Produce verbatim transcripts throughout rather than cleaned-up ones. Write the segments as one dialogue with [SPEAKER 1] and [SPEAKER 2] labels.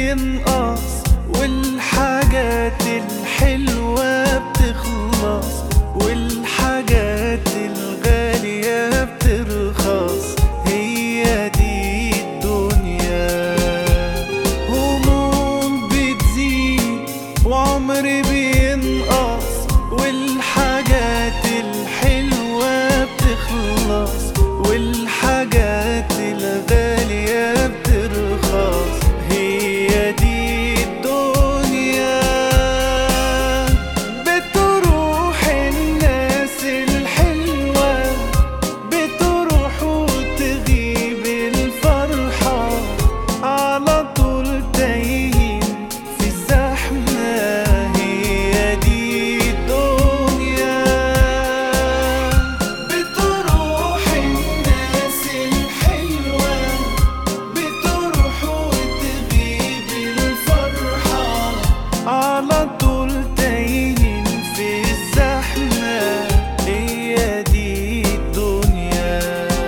[SPEAKER 1] بينقص والحاجات الحلوة بتخلص والحاجات الغالية بترخص. هي دي الدنيا، هموم بتزيد وعمر بينقص والحاجات الحلوة بتخلص والحاجات الغالية بترخص. هي دي الدنيا، بتروح الناس الحلوة بتروح وتغيب الفرحة، على طول تايهين في الزحمة. هي دي الدنيا، بتروح الناس الحلوة بتروح وتغيب الفرحة، على طول تايهين في الزحمة. هي دي الدنيا.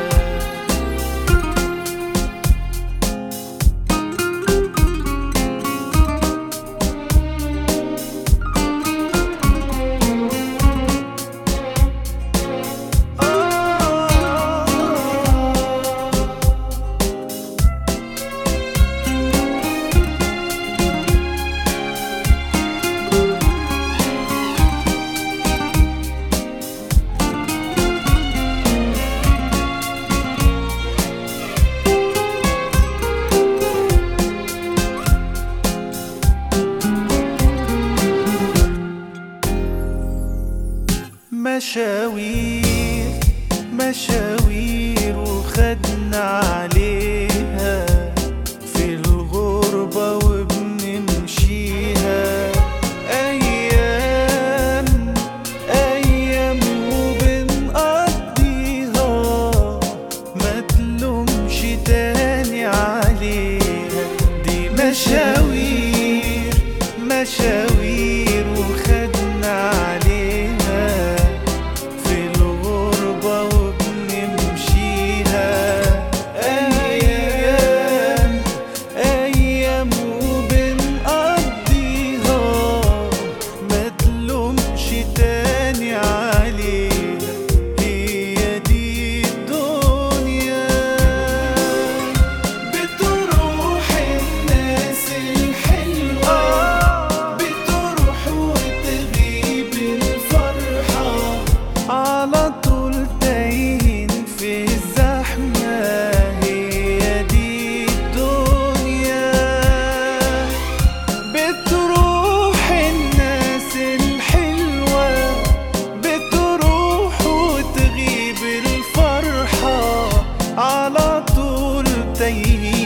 [SPEAKER 1] مشاوير مشاوير وخدنا عليها في الغربة وبنمشيها. أيام أيام وبنقضيها، ما تلومش تاني عليها. دي مشاوير مشاوير وخدنا عليها في الغربة وبنمشيها. أيام أيام وبنقضيها، ما تلومش تاني عليها. هي دي الدنيا، بتروح الناس الحلوة بتروح وتغيب الفرحة، على طول تايهين في الزحمة. هي دي الدنيا، بتروح الناس الحلوة بتروح وتغيب الفرحة، على طول تايهين